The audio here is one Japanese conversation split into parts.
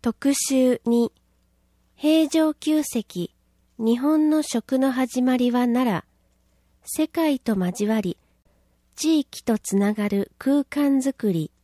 特集2、平城宮跡、日本の食の始まりは奈良、世界と交わり、地域とつながる空間づくり。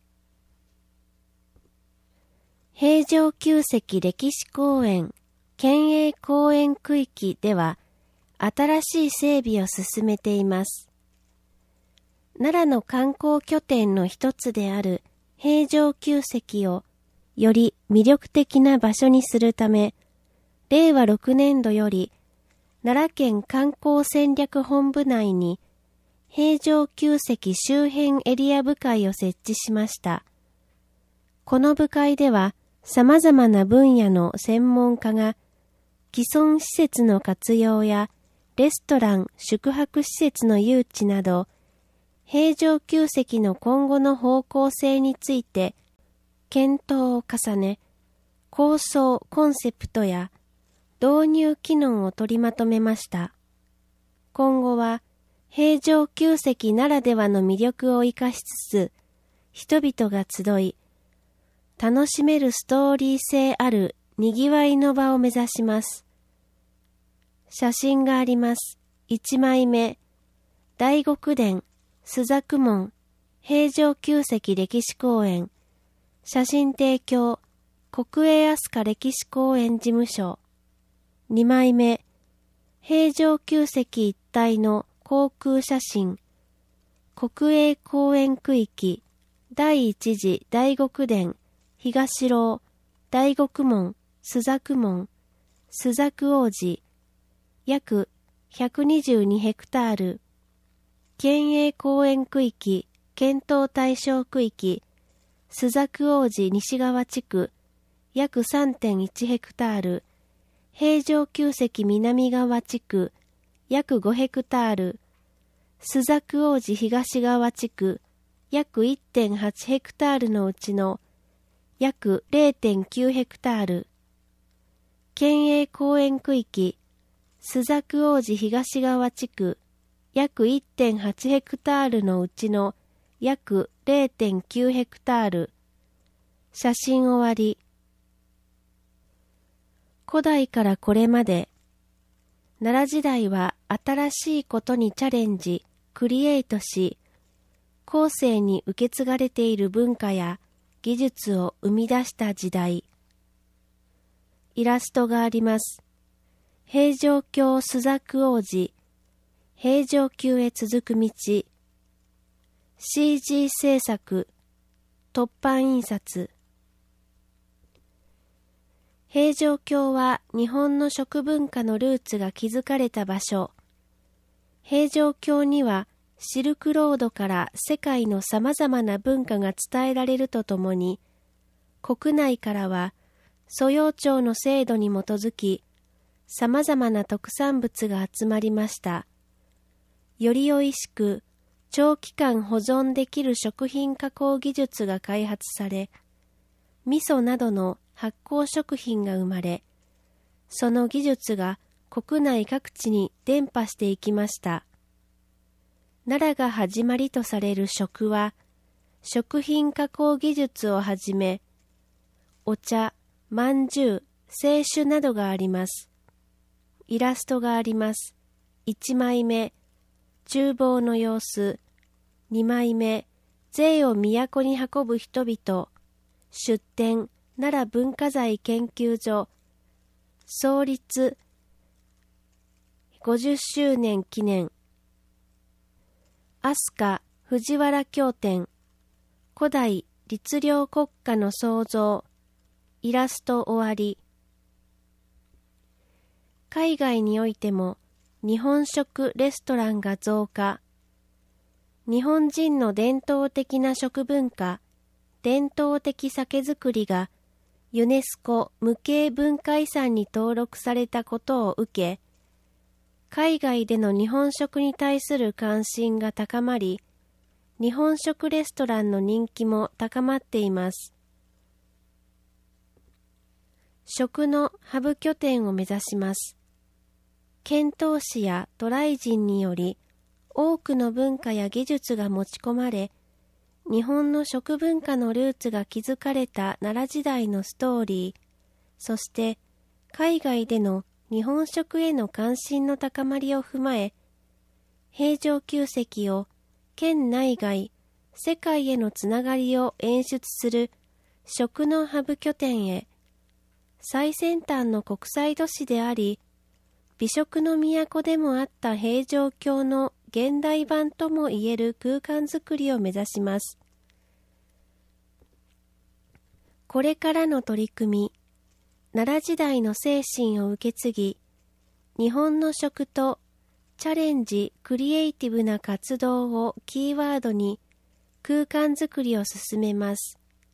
平城宮跡歴史公園、県営公園区域では、新しい整備を進めています。奈良の観光拠点の一つである平城宮跡をより魅力的な場所にするため、令和6年度より奈良県観光戦略本部内に平城宮跡周辺エリア部会を設置しました。この部会では様々な分野の専門家が既存施設の活用やレストラン、宿泊施設の誘致など平城宮跡の今後の方向性について検討を重ね、構想・コンセプトや導入機能を取りまとめました。今後は平城宮跡ならではの魅力を生かしつつ、人々が集い、楽しめるストーリー性あるにぎわいの場を目指します。写真があります。1枚目、大極殿、朱雀門、平城宮跡歴史公園、写真提供、国営飛鳥歴史公園事務所。2枚目、平城宮跡一帯の航空写真、国営公園区域、第一次大極殿、東楼、大極門、朱雀門、朱雀王子、約122ヘクタール、県営公園区域、検討対象区域、朱雀王子西側地区、約 3.1 ヘクタール、平城宮跡南側地区、約5ヘクタール、朱雀王子東側地区、約 1.8 ヘクタールのうちの約 0.9 ヘクタール、県営公園区域、朱雀王子東側地区、約 1.8 ヘクタールのうちの約 0.9 ヘクタール。写真終わり。古代からこれまで、奈良時代は新しいことにチャレンジ、クリエイトし、後世に受け継がれている文化や技術を生み出した時代。イラストがあります。平城京朱雀王子、平城宮へ続く道、CG 制作、凸版印刷。平城京は日本の食文化のルーツが築かれた場所。平城京にはシルクロードから世界のさまざまな文化が伝えられるとともに、国内からは租用庁の制度に基づき、さまざまな特産物が集まりました。よりおいしく、長期間保存できる食品加工技術が開発され、味噌などの発酵食品が生まれ、その技術が国内各地に伝播していきました。奈良が始まりとされる食は、食品加工技術をはじめ、お茶、まんじゅう、清酒などがあります。イラストがあります。1枚目、厨房の様子。2枚目、税を都に運ぶ人々。出展、奈良文化財研究所。創立50周年記念。飛鳥藤原経典。古代律令国家の創造。イラスト終わり。海外においても日本食レストランが増加。日本人の伝統的な食文化、伝統的酒造りがユネスコ無形文化遺産に登録されたことを受け、海外での日本食に対する関心が高まり、日本食レストランの人気も高まっています。食のハブ拠点を目指します。遣唐使や渡来人により多くの文化や技術が持ち込まれ、日本の食文化のルーツが築かれた奈良時代のストーリー、 そして海外での日本食への関心の高まりを踏まえ、平城宮跡を県内外、世界へのつながりを演出する食のハブ拠点へ、最先端の国際都市であり、美食の都でもあった平城京の現代版ともいえる空間づくりを目指します。これからの取り組み、奈良時代の精神を受け継ぎ、日本の食とチャレンジ・クリエイティブな活動をキーワードに空間づくりを進めます。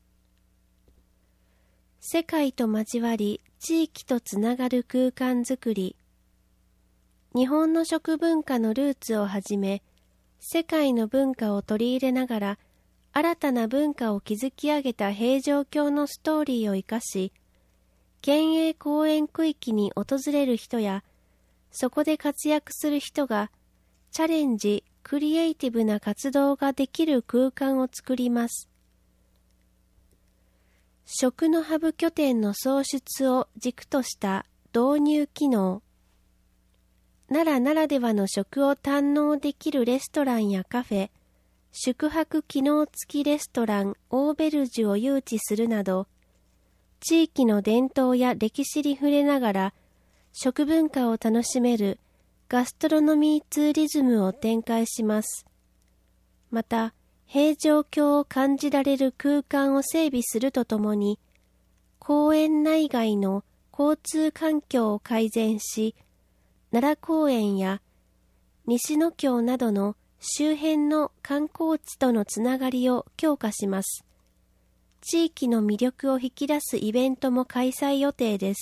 世界と交わり、地域とつながる空間づくり。日本の食文化のルーツをはじめ、世界の文化を取り入れながら、新たな文化を築き上げた平城京のストーリーを生かし、県営公園区域に訪れる人や、そこで活躍する人が、チャレンジ・クリエイティブな活動ができる空間を作ります。食のハブ拠点の創出を軸とした導入機能。奈良ならではの食を堪能できるレストランやカフェ、宿泊機能付きレストランオーベルジュを誘致するなど、地域の伝統や歴史に触れながら食文化を楽しめるガストロノミーツーリズムを展開します。また、平城京を感じられる空間を整備するとともに、公園内外の交通環境を改善し、奈良公園や西野京などの周辺の観光地とのつながりを強化します。地域の魅力を引き出すイベントも開催予定です。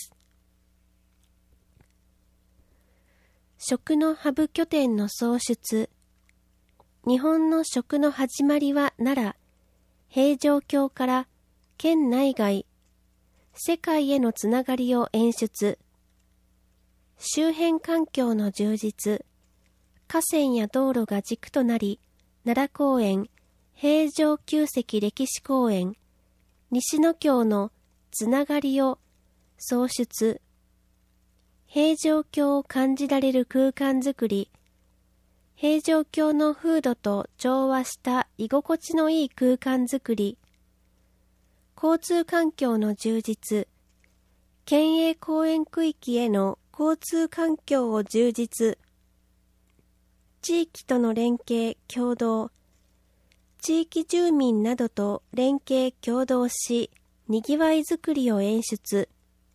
食のハブ拠点の創出。日本の食の始まりは奈良、平城京から県内外、世界へのつながりを演出。周辺環境の充実、河川や道路が軸となり、奈良公園、平城宮跡歴史公園、西野京のつながりを創出。平城京を感じられる空間づくり、平城京の風土と調和した居心地のいい空間づくり、交通環境の充実、県営公園区域への交通環境を充実、地域との連携協働、地域住民などと連携協働し、にぎわいづくりを演出、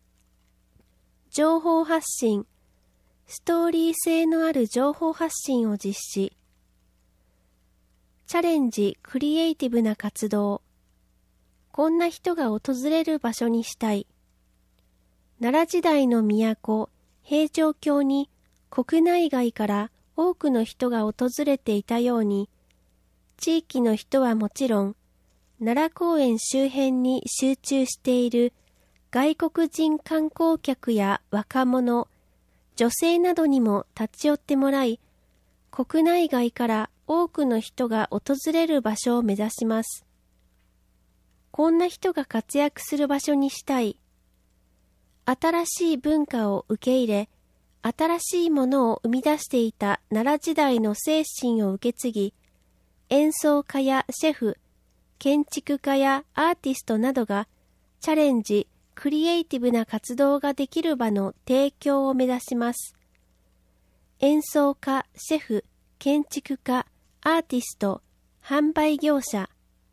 情報発信、ストーリー性のある情報発信を実施。チャレンジ・クリエイティブな活動。こんな人が訪れる場所にしたい。奈良時代の都、平城京に国内外から多くの人が訪れていたように、地域の人はもちろん、奈良公園周辺に集中している外国人観光客や若者、女性などにも立ち寄ってもらい、国内外から多くの人が訪れる場所を目指します。こんな人が活躍する場所にしたい。新しい文化を受け入れ、新しいものを生み出していた奈良時代の精神を受け継ぎ、演奏家やシェフ、建築家やアーティストなどがチャレンジ、クリエイティブな活動ができる場の提供を目指します。演奏家、シェフ、建築家、アーティスト、販売業者。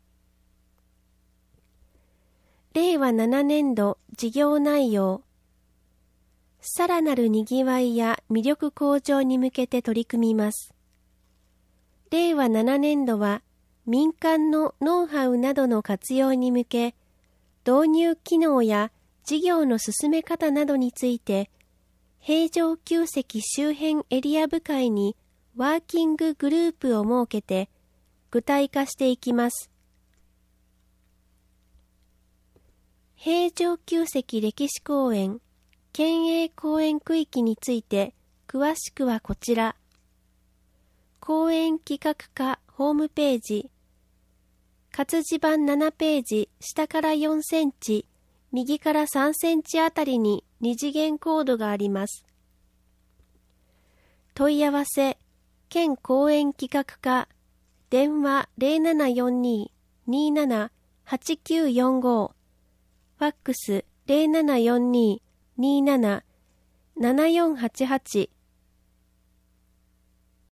令和7年度事業内容。さらなるにぎわいや魅力向上に向けて取り組みます。令和7年度は民間のノウハウなどの活用に向け、導入機能や事業の進め方などについて、平城宮跡周辺エリア部会にワーキンググループを設けて具体化していきます。平城宮跡歴史公園、県営公園区域について詳しくはこちら。公園企画課ホームページ、活字版7ページ下から4センチ、 右から3センチあたりに2次元コードがあります。問い合わせ、県公園企画課、電話0742-278945、ファックス0742-27-7488